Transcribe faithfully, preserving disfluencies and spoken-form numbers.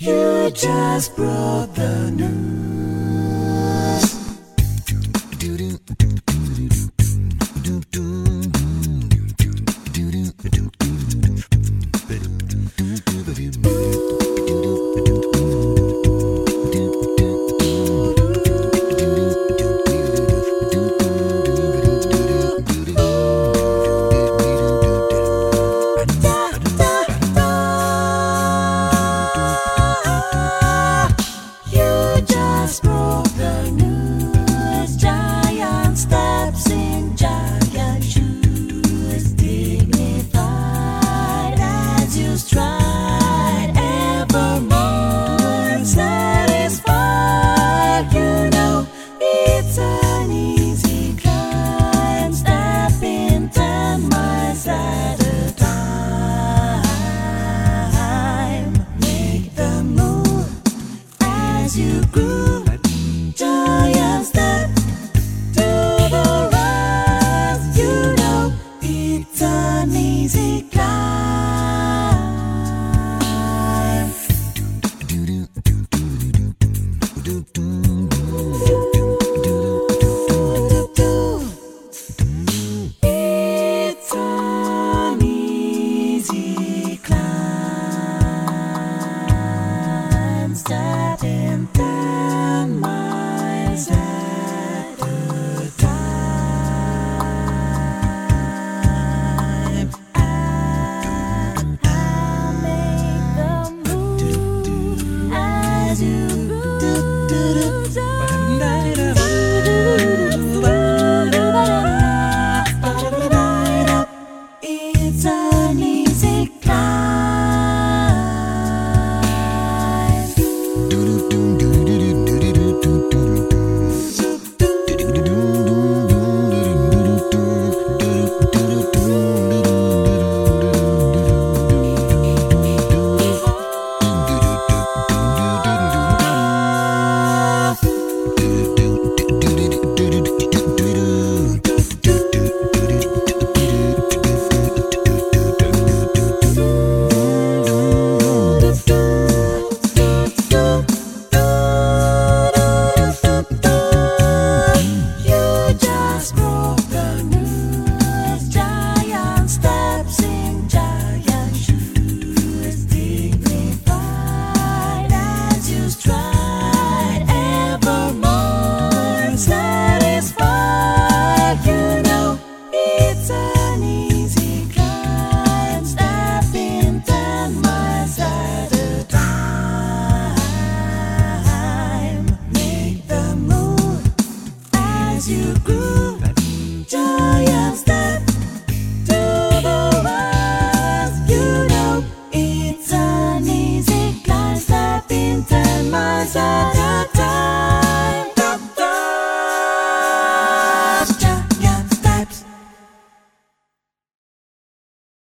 You just broke the news. You grew, giant step to the rise. You know it's an easy climb. It's an easy climb. Stepping ten miles at a time. And I'll make the move as you It's an easy climb. You grew